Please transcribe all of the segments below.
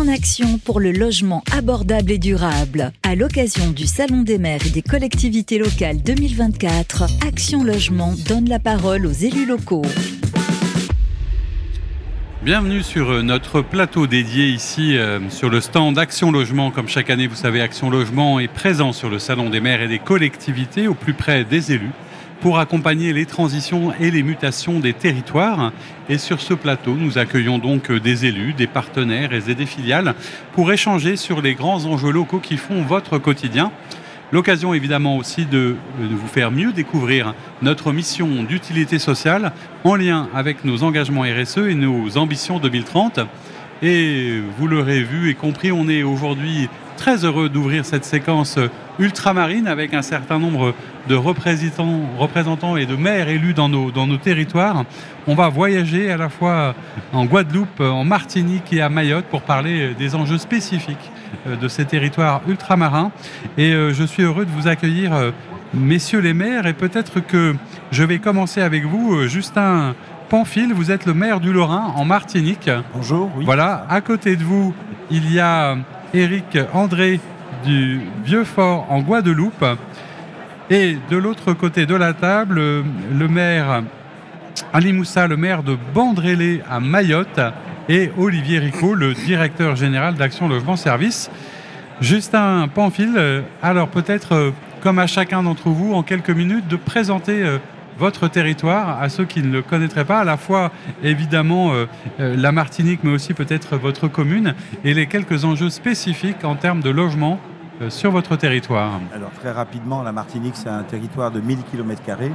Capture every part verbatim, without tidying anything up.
en action pour le logement abordable et durable. À l'occasion du Salon des maires et des collectivités locales deux mille vingt-quatre, Action Logement donne la parole aux élus locaux. Bienvenue sur notre plateau dédié ici euh, sur le stand Action Logement. Comme chaque année, vous savez, Action Logement est présent sur le Salon des maires et des collectivités au plus près des élus pour accompagner les transitions et les mutations des territoires. Et sur ce plateau, nous accueillons donc des élus, des partenaires et des filiales pour échanger sur les grands enjeux locaux qui font votre quotidien. L'occasion évidemment aussi de, de vous faire mieux découvrir notre mission d'utilité sociale en lien avec nos engagements R S E et nos ambitions deux mille trente. Et vous l'aurez vu et compris, on est aujourd'hui très heureux d'ouvrir cette séquence ultramarine avec un certain nombre de représentants, représentants et de maires élus dans nos, dans nos territoires. On va voyager à la fois en Guadeloupe, en Martinique et à Mayotte pour parler des enjeux spécifiques de ces territoires ultramarins. Et je suis heureux de vous accueillir, messieurs les maires. Et peut-être que je vais commencer avec vous, Justin Pamphile. Vous êtes le maire du Lorrain en Martinique. Bonjour, oui. Voilà, à côté de vous, il y a Éric André du Vieux-Fort en Guadeloupe. Et de l'autre côté de la table, le maire Ali Moussa, le maire de Bandrélé à Mayotte, et Olivier Ricot, le directeur général d'Action Logement Service. Justin Pamphile, alors peut-être, comme à chacun d'entre vous, en quelques minutes, de présenter votre territoire à ceux qui ne le connaîtraient pas, à la fois évidemment euh, la Martinique, mais aussi peut-être votre commune, et les quelques enjeux spécifiques en termes de logement euh, sur votre territoire. Alors très rapidement, la Martinique, c'est un territoire de mille kilomètres carrés,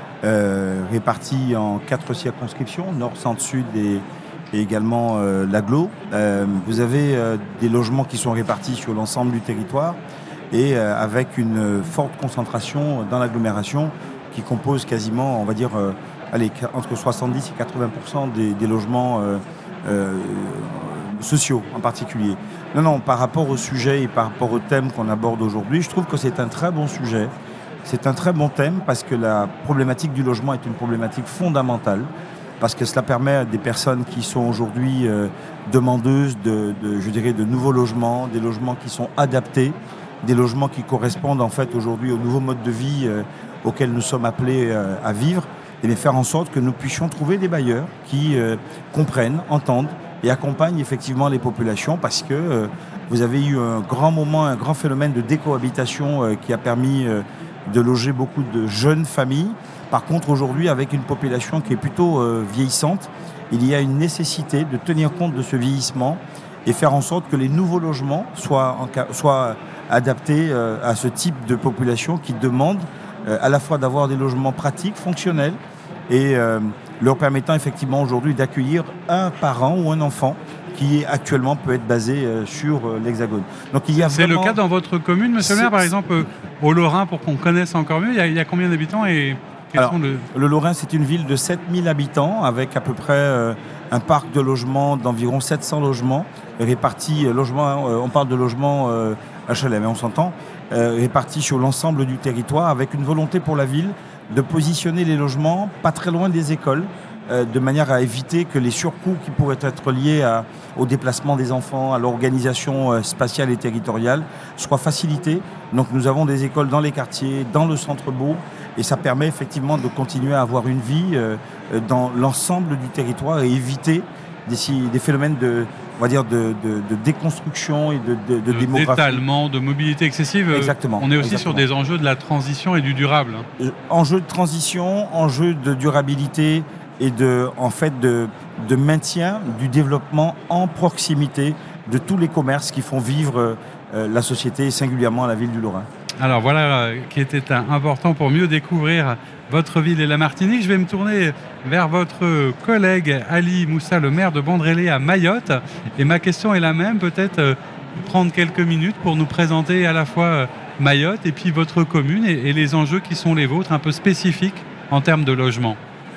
euh, réparti en quatre circonscriptions, nord, centre, sud et, et également euh, l'agglo. Euh, vous avez euh, des logements qui sont répartis sur l'ensemble du territoire et euh, avec une forte concentration dans l'agglomération, qui compose quasiment, on va dire, euh, allez, entre soixante-dix et quatre-vingts pour cent des, des logements euh, euh, sociaux en particulier. Non, non, par rapport au sujet et par rapport au thème qu'on aborde aujourd'hui, je trouve que c'est un très bon sujet. C'est un très bon thème parce que la problématique du logement est une problématique fondamentale, parce que cela permet à des personnes qui sont aujourd'hui euh, demandeuses de, de, je dirais, de nouveaux logements, des logements qui sont adaptés, des logements qui correspondent en fait aujourd'hui au nouveau mode de vie euh, auxquels nous sommes appelés euh, à vivre, et de faire en sorte que nous puissions trouver des bailleurs qui euh, comprennent, entendent et accompagnent effectivement les populations, parce que euh, vous avez eu un grand moment, un grand phénomène de décohabitation euh, qui a permis euh, de loger beaucoup de jeunes familles. Par contre, aujourd'hui, avec une population qui est plutôt euh, vieillissante, il y a une nécessité de tenir compte de ce vieillissement et faire en sorte que les nouveaux logements soient, en, soient adaptés euh, à ce type de population qui demande euh, à la fois d'avoir des logements pratiques, fonctionnels, et euh, leur permettant effectivement aujourd'hui d'accueillir un parent ou un enfant qui actuellement peut être basé euh, sur euh, l'Hexagone. Donc il y a C'est vraiment... le cas dans votre commune, monsieur le maire, par exemple, euh, au Lorrain, pour qu'on connaisse encore mieux, il y a, il y a combien d'habitants et quels Alors, sont le... le Lorrain, c'est une ville de sept mille habitants, avec à peu près euh, un parc de logements d'environ sept cents logements, répartis, euh, logements, euh, on parle de logements euh, H L M, on s'entend, euh, répartis sur l'ensemble du territoire, avec une volonté pour la ville de positionner les logements pas très loin des écoles, euh, de manière à éviter que les surcoûts qui pourraient être liés à, au déplacement des enfants, à l'organisation euh, spatiale et territoriale, soient facilités. Donc nous avons des écoles dans les quartiers, dans le centre-bourg, et ça permet effectivement de continuer à avoir une vie euh, dans l'ensemble du territoire et éviter des, des phénomènes de, on va dire de, de, de déconstruction et de, de, de, de démographie. D'étalement, de mobilité excessive. Exactement. On est aussi exactement. sur des enjeux de la transition et du durable. Euh, enjeux de transition, enjeux de durabilité et de, en fait, de, de maintien du développement en proximité de tous les commerces qui font vivre euh, la société, et singulièrement la ville du Lorrain. Alors voilà euh, qui était un, important pour mieux découvrir votre ville et la Martinique. Je vais me tourner vers votre collègue Ali Moussa, le maire de Bandrélé à Mayotte. Et ma question est la même, peut-être euh, prendre quelques minutes pour nous présenter à la fois euh, Mayotte et puis votre commune et, et les enjeux qui sont les vôtres, un peu spécifiques en termes de logement.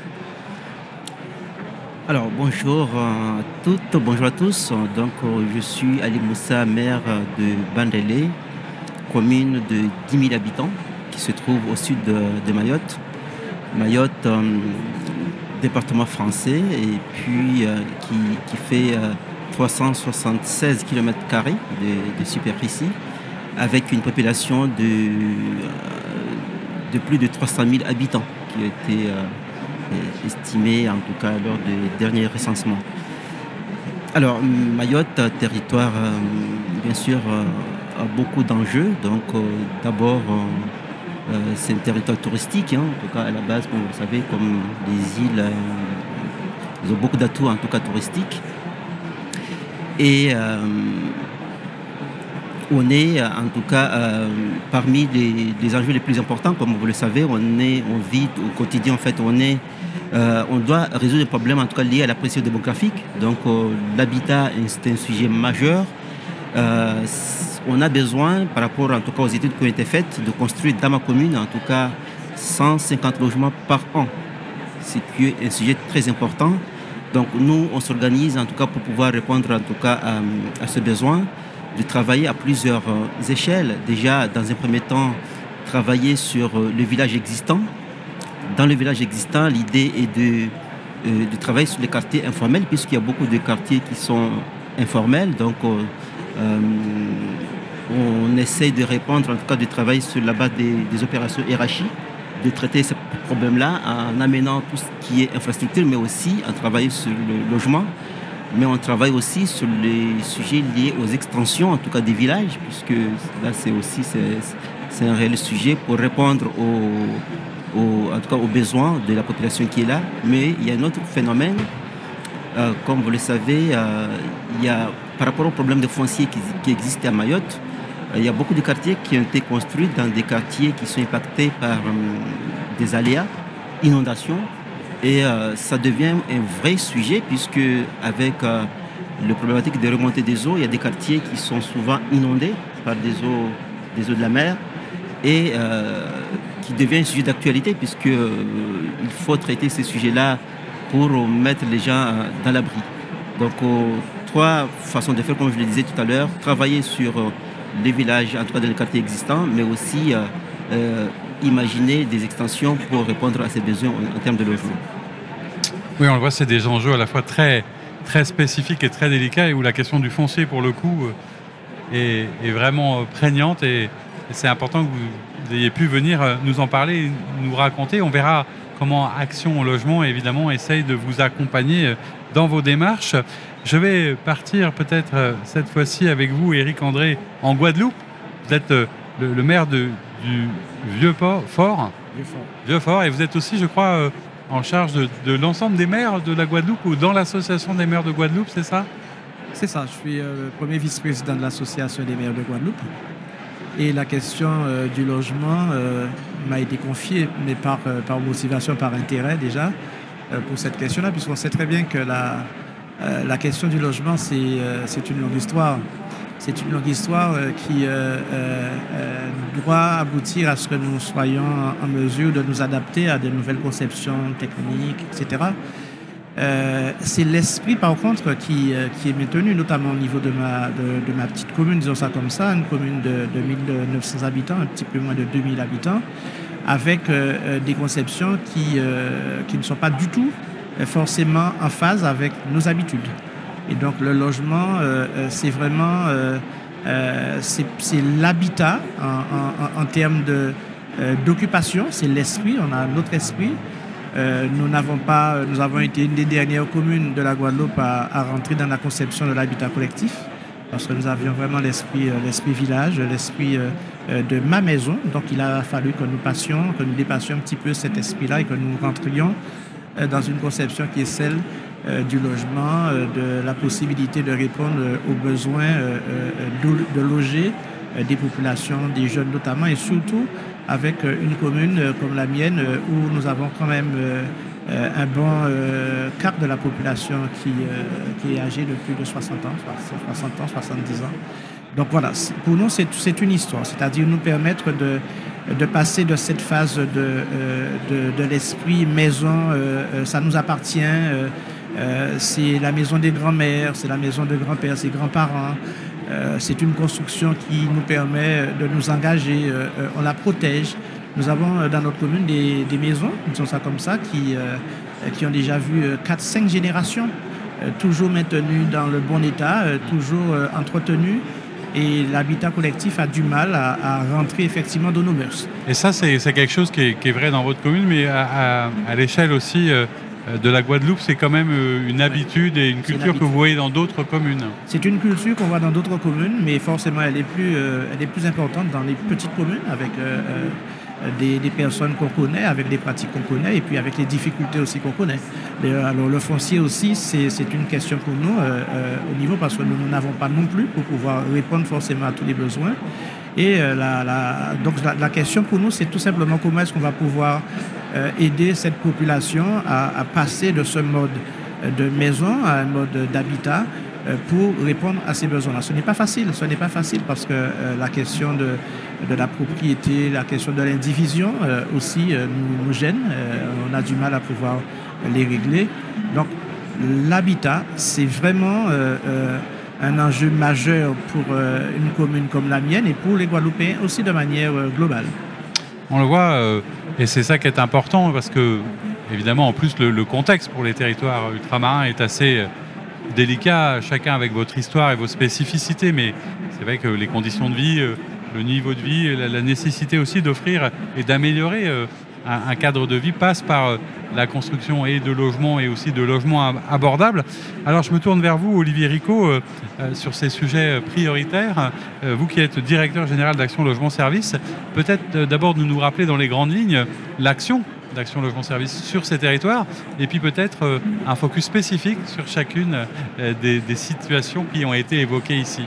Alors bonjour à toutes, bonjour à tous. Donc je suis Ali Moussa, maire de Bandrélé, commune de dix mille habitants qui se trouve au sud de, de Mayotte. Mayotte, euh, département français, et puis euh, qui, qui fait euh, trois cent soixante-seize kilomètres carrés de, de superficie, avec une population de, de plus de trois cent mille habitants qui a été euh, estimée en tout cas lors des derniers recensements. Alors Mayotte, territoire euh, bien sûr euh, a beaucoup d'enjeux. Donc euh, d'abord euh, c'est un territoire touristique, hein, en tout cas à la base, comme vous le savez, comme les îles, euh, ils ont beaucoup d'atouts en tout cas touristiques. Et euh, on est en tout cas euh, parmi les, les enjeux les plus importants, comme vous le savez, on, est, on vit au quotidien, en fait, on, est, euh, on doit résoudre des problèmes en tout cas liés à la pression démographique. Donc euh, l'habitat, c'est un sujet majeur. Euh, on a besoin, par rapport en tout cas aux études qui ont été faites, de construire dans ma commune en tout cas cent cinquante logements par an, ce qui est un sujet très important. Donc nous, on s'organise en tout cas pour pouvoir répondre en tout cas à, à ce besoin, de travailler à plusieurs euh, échelles. Déjà, dans un premier temps, travailler sur euh, le village existant. Dans le village existant, l'idée est de, euh, de travailler sur les quartiers informels, puisqu'il y a beaucoup de quartiers qui sont informels. Donc, euh, euh, on essaye de répondre, en tout cas de travailler sur la base des, des opérations R H I, de traiter ce problème-là en amenant tout ce qui est infrastructure, mais aussi en travaillant sur le logement. Mais on travaille aussi sur les sujets liés aux extensions, en tout cas des villages, puisque là c'est aussi c'est, c'est un réel sujet pour répondre aux, aux, en tout cas aux besoins de la population qui est là. Mais il y a un autre phénomène, euh, comme vous le savez, euh, il y a, par rapport au problème de foncier qui, qui existe à Mayotte, euh, il y a beaucoup de quartiers qui ont été construits dans des quartiers qui sont impactés par euh, des aléas, inondations. Et euh, ça devient un vrai sujet puisque avec euh, le problématique des remontées des eaux, il y a des quartiers qui sont souvent inondés par des eaux, des eaux de la mer et euh, qui devient un sujet d'actualité puisque euh, il faut traiter ces sujets-là pour mettre les gens euh, dans l'abri. Donc euh, trois façons de faire, comme je le disais tout à l'heure, travailler sur euh, les villages, en tout cas dans les quartiers existants, mais aussi euh, euh, imaginer des extensions pour répondre à ces besoins en, en termes de logement. Oui, on le voit, c'est des enjeux à la fois très, très spécifiques et très délicats et où la question du foncier, pour le coup, est, est vraiment prégnante et, et c'est important que vous ayez pu venir nous en parler, nous raconter. On verra comment Action Logement, évidemment, essaye de vous accompagner dans vos démarches. Je vais partir peut-être cette fois-ci avec vous, Éric André, en Guadeloupe. Vous êtes le, le maire de, du Vieux-Fort, Vieux-Fort. Vieux-Fort, et vous êtes aussi, je crois, en charge de, de l'ensemble des maires de la Guadeloupe ou dans l'association des maires de Guadeloupe, c'est ça? C'est ça, je suis euh, le premier vice-président de l'association des maires de Guadeloupe. Et la question euh, du logement euh, m'a été confiée, mais par, euh, par motivation, par intérêt déjà, euh, pour cette question-là, puisqu'on sait très bien que la, euh, la question du logement, c'est, euh, c'est une longue histoire. C'est une longue histoire euh, qui euh, euh, doit aboutir à ce que nous soyons en mesure de nous adapter à de nouvelles conceptions techniques, et cetera. Euh, c'est l'esprit, par contre, qui, euh, qui est maintenu, notamment au niveau de ma, de, de ma petite commune, disons ça comme ça, une commune de, de mille neuf cents habitants, un petit peu moins de deux mille habitants, avec euh, des conceptions qui, euh, qui ne sont pas du tout forcément en phase avec nos habitudes. Et donc le logement, euh, c'est vraiment euh, euh, c'est, c'est l'habitat en, en, en termes de, euh, d'occupation, c'est l'esprit, on a notre esprit. Euh, nous n'avons pas, nous avons été une des dernières communes de la Guadeloupe à, à rentrer dans la conception de l'habitat collectif, parce que nous avions vraiment l'esprit, euh, l'esprit village, l'esprit euh, euh, de ma maison. Donc il a fallu que nous passions, que nous dépassions un petit peu cet esprit-là et que nous rentrions euh, dans une conception qui est celle euh, du logement, euh, de la possibilité de répondre euh, aux besoins euh, euh, de, de loger euh, des populations, des jeunes notamment, et surtout avec euh, une commune euh, comme la mienne euh, où nous avons quand même euh, euh, un bon euh, quart de la population qui, euh, qui est âgée de plus de soixante ans, soixante ans, soixante-dix ans. Donc voilà, pour nous c'est, c'est une histoire, c'est-à-dire nous permettre de, de passer de cette phase de, euh, de, de l'esprit maison, euh, ça nous appartient, euh, euh, c'est la maison des grands-mères, c'est la maison des grands-pères, c'est grands-parents. Euh, c'est une construction qui nous permet de nous engager, euh, on la protège. Nous avons euh, dans notre commune des, des maisons, disons ça comme ça, qui, euh, qui ont déjà vu quatre cinq générations euh, toujours maintenu dans le bon état, euh, toujours euh, entretenu. Et l'habitat collectif a du mal à, à rentrer effectivement dans nos mœurs. Et ça, c'est, c'est quelque chose qui est, qui est vrai dans votre commune, mais à, à, à l'échelle aussi euh, de la Guadeloupe, c'est quand même euh, une habitude et une culture que vous voyez dans d'autres communes. C'est une culture qu'on voit dans d'autres communes, mais forcément, elle est plus, euh, elle est plus importante dans les petites communes, avec euh, des, des personnes qu'on connaît, avec des pratiques qu'on connaît, et puis avec les difficultés aussi qu'on connaît. D'ailleurs, alors, le foncier aussi, c'est, c'est une question pour nous euh, euh, au niveau, parce que nous n'avons pas non plus pour pouvoir répondre forcément à tous les besoins. Et euh, la, la, donc la, la question pour nous, c'est tout simplement comment est-ce qu'on va pouvoir euh, aider cette population à, à passer de ce mode de maison à un mode d'habitat euh, pour répondre à ces besoins-là. Ce n'est pas facile, ce n'est pas facile parce que euh, la question de, de la propriété, la question de l'indivision euh, aussi euh, nous, nous gêne. Euh, on a du mal à pouvoir les régler. Donc l'habitat, c'est vraiment euh, euh, un enjeu majeur pour euh, une commune comme la mienne et pour les Guadeloupéens aussi de manière euh, globale. On le voit, euh, et c'est ça qui est important parce que, évidemment, en plus, le, le contexte pour les territoires ultramarins est assez euh, délicat, chacun avec votre histoire et vos spécificités, mais c'est vrai que les conditions de vie, euh, le niveau de vie, la, la nécessité aussi d'offrir et d'améliorer euh, un, un cadre de vie passe par euh, la construction et de logements et aussi de logements abordables. Alors je me tourne vers vous, Olivier Ricot, euh, euh, sur ces sujets prioritaires. Euh, vous qui êtes directeur général d'Action Logement Service, peut-être euh, d'abord de nous rappeler dans les grandes lignes l'action d'Action Logement Service sur ces territoires et puis peut-être euh, un focus spécifique sur chacune euh, des, des situations qui ont été évoquées ici.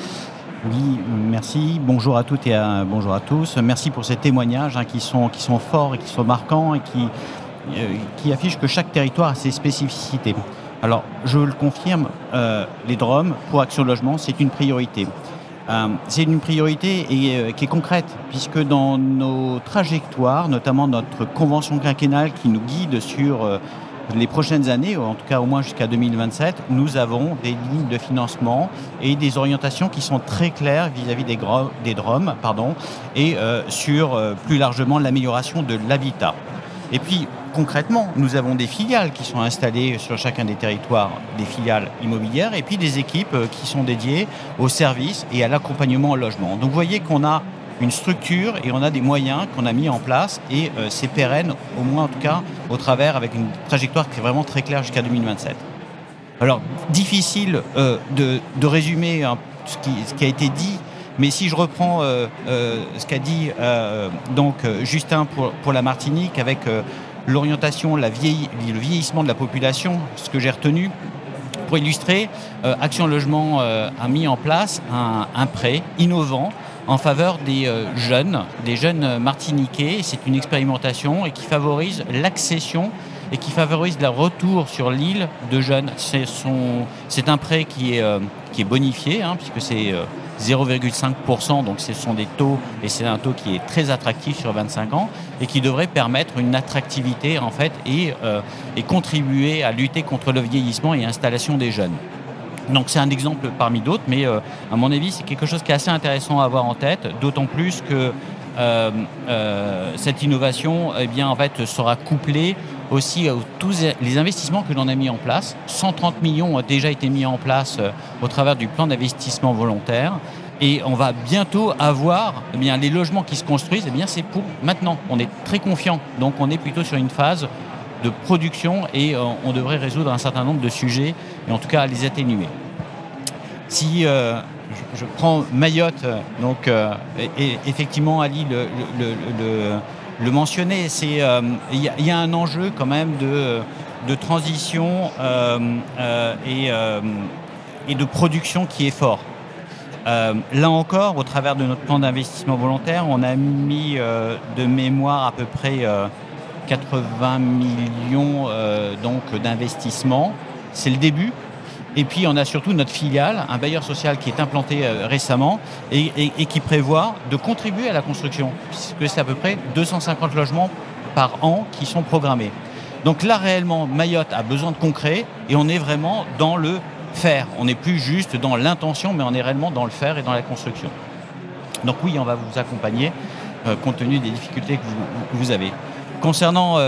Oui, merci. Bonjour à toutes et à, bonjour à tous. Merci pour ces témoignages hein, qui sont, qui sont forts et qui sont marquants et qui Euh, qui affiche que chaque territoire a ses spécificités. Alors, je le confirme, euh, les D R O M, pour Action Logement, c'est une priorité. Euh, c'est une priorité et, euh, qui est concrète, puisque dans nos trajectoires, notamment notre convention quinquennale qui nous guide sur euh, les prochaines années, en tout cas au moins jusqu'à deux mille vingt-sept, nous avons des lignes de financement et des orientations qui sont très claires vis-à-vis des, gros, des D R O M pardon, et euh, sur euh, plus largement l'amélioration de l'habitat. Et puis, concrètement, nous avons des filiales qui sont installées sur chacun des territoires, des filiales immobilières, et puis des équipes qui sont dédiées aux services et à l'accompagnement au logement. Donc vous voyez qu'on a une structure et on a des moyens qu'on a mis en place et euh, c'est pérenne, au moins en tout cas, au travers, avec une trajectoire qui est vraiment très claire jusqu'à deux mille vingt-sept. Alors, difficile euh, de, de résumer hein, ce, qui, ce qui a été dit, mais si je reprends euh, euh, ce qu'a dit euh, donc, euh, Justin pour, pour la Martinique, avec euh, l'orientation, la vieilli, le vieillissement de la population, ce que j'ai retenu, pour illustrer, euh, Action Logement euh, a mis en place un, un prêt innovant en faveur des euh, jeunes, des jeunes martiniquais. C'est une expérimentation et qui favorise l'accession et qui favorise le retour sur l'île de jeunes. C'est, son, c'est un prêt qui est, euh, qui est bonifié, hein, puisque c'est euh, zéro virgule cinq pour cent, donc ce sont des taux, et c'est un taux qui est très attractif sur vingt-cinq ans, et qui devrait permettre une attractivité, en fait, et, euh, et contribuer à lutter contre le vieillissement et l'installation des jeunes. Donc c'est un exemple parmi d'autres, mais euh, à mon avis, c'est quelque chose qui est assez intéressant à avoir en tête, d'autant plus que euh, euh, cette innovation eh bien, en fait, sera couplée aussi à tous les investissements que l'on a mis en place. cent trente millions ont déjà été mis en place euh, au travers du plan d'investissement volontaire. Et on va bientôt avoir eh bien, les logements qui se construisent, eh bien, c'est pour maintenant. On est très confiant, donc on est plutôt sur une phase de production et euh, on devrait résoudre un certain nombre de sujets et en tout cas les atténuer. Si euh, je, je prends Mayotte, donc euh, et, et effectivement Ali le, le, le, le, le mentionnait, c'est il euh, y, y a un enjeu quand même de, de transition euh, euh, et, euh, et de production qui est fort. Euh, là encore, au travers de notre plan d'investissement volontaire, on a mis euh, de mémoire à peu près euh, quatre-vingts millions euh, donc, d'investissement. C'est le début. Et puis, on a surtout notre filiale, un bailleur social qui est implanté euh, récemment et, et, et qui prévoit de contribuer à la construction, puisque c'est à peu près deux cent cinquante logements par an qui sont programmés. Donc là, réellement, Mayotte a besoin de concret et on est vraiment dans le faire. On n'est plus juste dans l'intention, mais on est réellement dans le faire et dans la construction. Donc oui, on va vous accompagner euh, compte tenu des difficultés que vous, que vous avez. Concernant euh,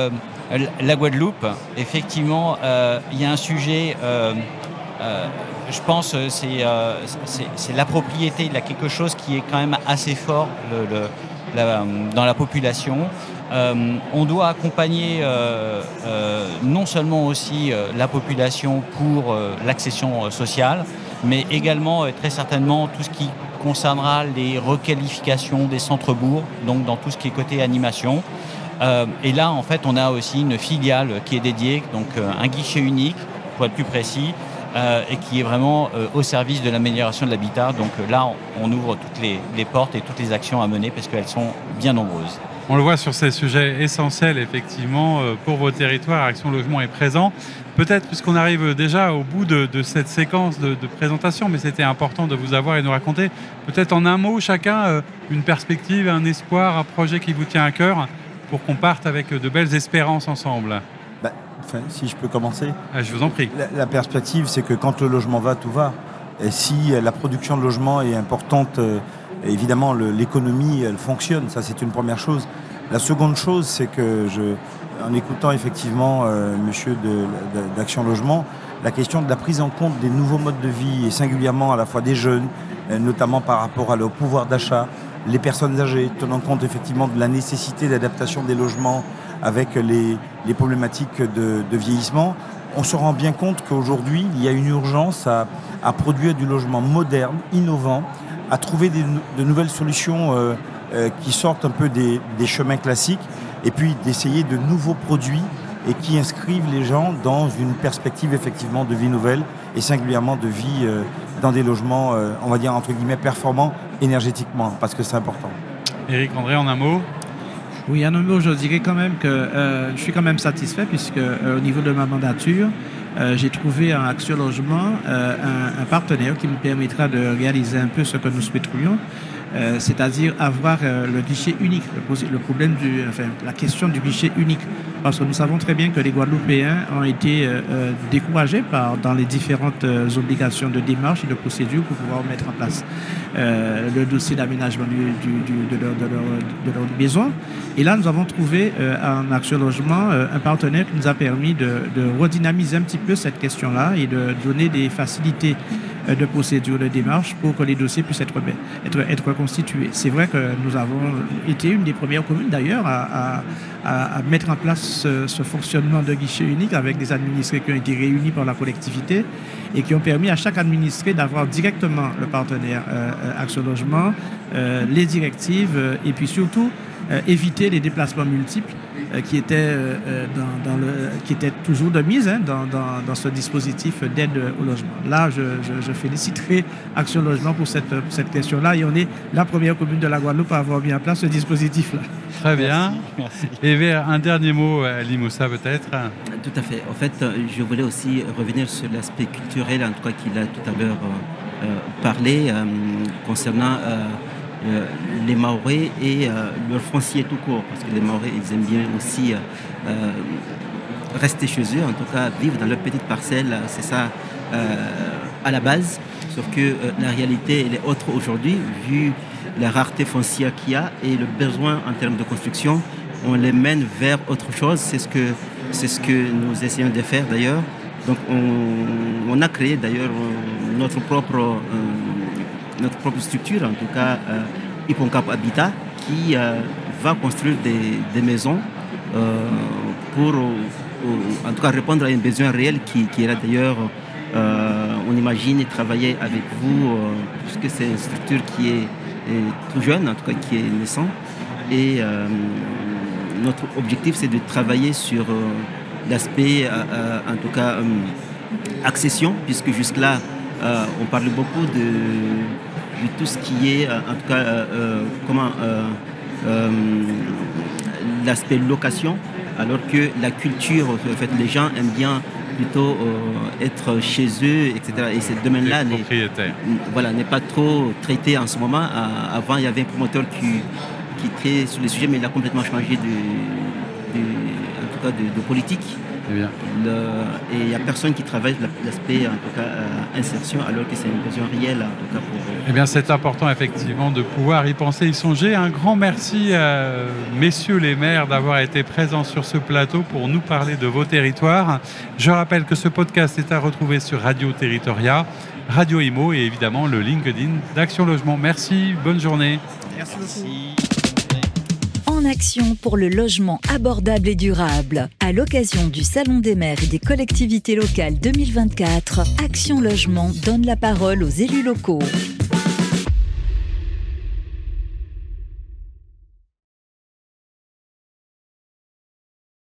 La Guadeloupe, effectivement, euh, il y a un sujet, euh, euh, je pense, c'est, euh, c'est, c'est la propriété, il y a quelque chose qui est quand même assez fort le, le, la, dans la population. Euh, on doit accompagner euh, euh, non seulement aussi euh, la population pour euh, l'accession sociale, mais également euh, très certainement tout ce qui concernera les requalifications des centres-bourgs, donc dans tout ce qui est côté animation. Euh, et là, en fait, on a aussi une filiale qui est dédiée, donc euh, un guichet unique, pour être plus précis, euh, et qui est vraiment euh, au service de l'amélioration de l'habitat. Donc euh, là, on, on ouvre toutes les, les portes et toutes les actions à mener parce qu'elles sont bien nombreuses. On le voit sur ces sujets essentiels, effectivement, euh, pour vos territoires. Action Logement est présent. Peut-être, puisqu'on arrive déjà au bout de, de cette séquence de, de présentation, mais c'était important de vous avoir et de nous raconter, peut-être en un mot chacun, euh, une perspective, un espoir, un projet qui vous tient à cœur, pour qu'on parte avec de belles espérances ensemble. Bah, enfin, si je peux commencer. Ah, je vous en prie. La, la perspective, c'est que quand le logement va, tout va. Et si la production de logement est importante, euh, évidemment, le, l'économie, elle fonctionne. Ça, c'est une première chose. La seconde chose, c'est que, je, en écoutant effectivement euh, monsieur de, de, d'Action Logement, la question de la prise en compte des nouveaux modes de vie, et singulièrement à la fois des jeunes, euh, notamment par rapport à leur pouvoir d'achat, les personnes âgées, tenant compte effectivement de la nécessité d'adaptation des logements avec les, les problématiques de, de vieillissement, on se rend bien compte qu'aujourd'hui, il y a une urgence à, à produire du logement moderne, innovant, à trouver des, de nouvelles solutions euh, euh, qui sortent un peu des, des chemins classiques, et puis d'essayer de nouveaux produits et qui inscrivent les gens dans une perspective effectivement de vie nouvelle et singulièrement de vie euh, dans des logements, euh, on va dire entre guillemets, performants énergétiquement, parce que c'est important. Éric André, en un mot ? Oui, en un mot, je dirais quand même que euh, je suis quand même satisfait puisque euh, au niveau de ma mandature, euh, j'ai trouvé en Action Logement euh, un, un partenaire qui nous permettra de réaliser un peu ce que nous souhaiterions. Euh, c'est-à-dire avoir euh, le guichet unique, le, le problème du, enfin, la question du guichet unique. Parce que nous savons très bien que les Guadeloupéens ont été euh, euh, découragés par, dans les différentes euh, obligations de démarche et de procédure pour pouvoir mettre en place euh, le dossier d'aménagement du, du, du, de, leur, de, leur, de leur maison. Et là, nous avons trouvé euh, en Action Logement euh, un partenaire qui nous a permis de, de redynamiser un petit peu cette question-là et de donner des facilités de procédure de démarche pour que les dossiers puissent être, être, être constitués. C'est vrai que nous avons été une des premières communes d'ailleurs à, à, à mettre en place ce, ce fonctionnement de guichet unique avec des administrés qui ont été réunis par la collectivité et qui ont permis à chaque administré d'avoir directement le partenaire euh, Action Logement, euh, les directives euh, et puis surtout euh, éviter les déplacements multiples euh, qui, étaient, euh, dans, dans le, qui étaient toujours de mise hein, dans, dans, dans ce dispositif d'aide au logement. Là, je, je, je féliciterai Action Logement pour cette, pour cette question-là et on est la première commune de la Guadeloupe à avoir mis en place ce dispositif-là. Très bien. Merci. Et vers un dernier mot, Ali Moussa, peut-être. Tout à fait. En fait, je voulais aussi revenir sur l'aspect culturel, en tout cas qu'il a tout à l'heure euh, parlé, euh, concernant euh, euh, les Mahorais et euh, leur foncier tout court, parce que les Mahorais, ils aiment bien aussi euh, rester chez eux, en tout cas vivre dans leur petite parcelle, c'est ça euh, à la base, sauf que euh, la réalité, elle est autre aujourd'hui, vu la rareté foncière qu'il y a et le besoin en termes de construction, on les mène vers autre chose, c'est ce que, c'est ce que nous essayons de faire d'ailleurs. Donc on, on a créé d'ailleurs notre propre, euh, notre propre structure, en tout cas euh, Hippocampe Habitat, qui euh, va construire des, des maisons euh, pour euh, en tout cas répondre à un besoin réel qui, qui est là d'ailleurs. Euh, on imagine travailler avec vous, euh, puisque c'est une structure qui est, est tout jeune, en tout cas qui est naissante. Et euh, notre objectif, c'est de travailler sur euh, l'aspect, euh, euh, en tout cas, euh, accession, puisque jusque-là, euh, on parle beaucoup de, de tout ce qui est, euh, en tout cas, euh, euh, comment, euh, euh, l'aspect location, alors que la culture, en fait, les gens aiment bien plutôt euh, être chez eux, et cetera. Et ce domaine-là n'est, voilà, n'est pas trop traité en ce moment. Euh, avant, il y avait un promoteur qui, qui traitait sur les sujets, mais il a complètement changé de, de, en tout cas de, de politique. Très bien. Le, et il n'y a personne qui travaille l'aspect, en tout cas, euh, insertion, alors que c'est une besoin réelle, en tout cas, pour... Eh bien, c'est important, effectivement, de pouvoir y penser, y songer. Un grand merci à messieurs les maires d'avoir été présents sur ce plateau pour nous parler de vos territoires. Je rappelle que ce podcast est à retrouver sur Radio Territoria, Radio Imo et évidemment le LinkedIn d'Action Logement. Merci, bonne journée. Merci beaucoup. En action pour le logement abordable et durable. À l'occasion du Salon des maires et des collectivités locales deux mille vingt-quatre, Action Logement donne la parole aux élus locaux.